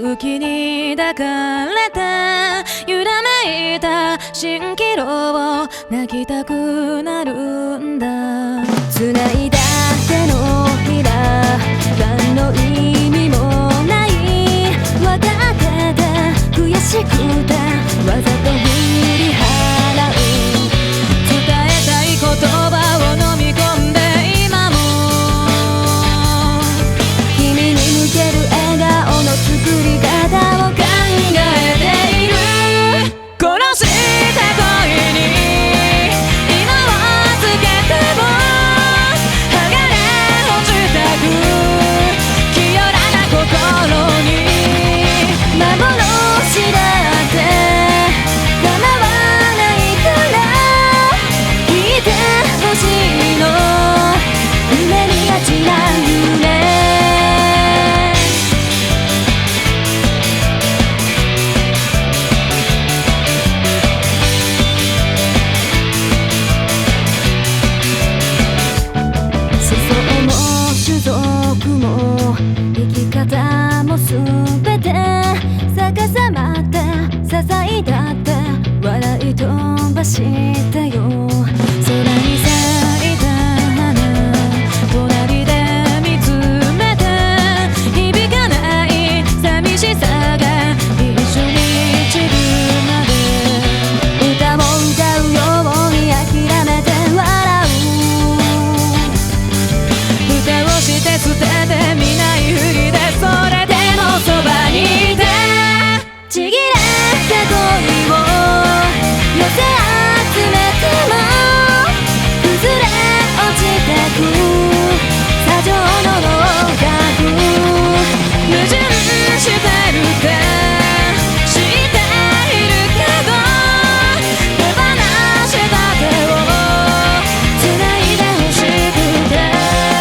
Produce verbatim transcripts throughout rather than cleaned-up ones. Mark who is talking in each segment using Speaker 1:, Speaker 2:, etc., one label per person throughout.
Speaker 1: 勇気に抱かれて揺らめいた蜃気楼を泣きたくなるんだ。繋いだ手のひら何の意味もない分かってて悔しくてわざと振り払う。伝えたい言葉を飲み込んで今も君に向ける笑顔の作り方を考えている。殺した恋に今はつけても剥がれ落ちたく清らな心に幻だって叶わないから聞いてほしいの夢見がちな夢。生き方もすべて逆さまって支えだって笑い飛ばしてよ。空に咲いた花隣で見つめて響かない寂しさが一緒に散るまで歌を歌うように諦めて笑う。蓋をして捨てて見ないふりでそれでもそばにいてちぎれた恋を寄せ集めても崩れ落ちてく砂上の楼閣矛盾してるって知っているけど手放した手を繋いでほしくて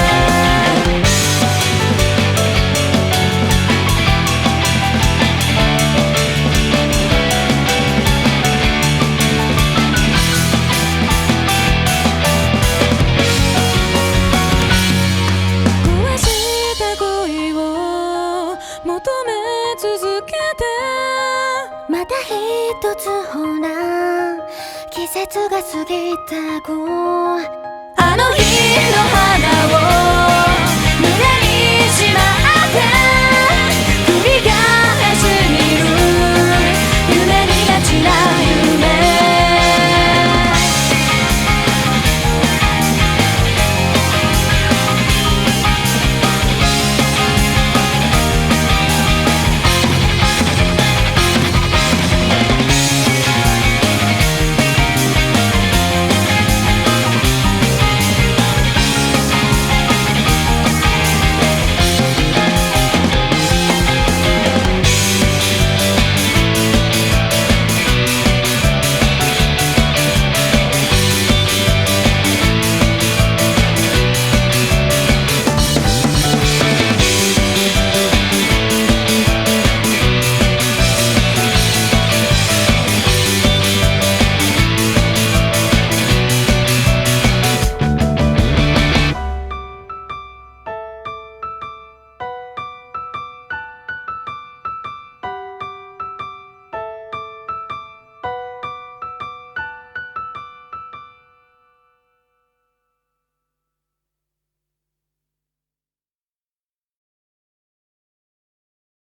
Speaker 1: 求め続けて
Speaker 2: また一つほら季節が過ぎた子
Speaker 1: あの日の花を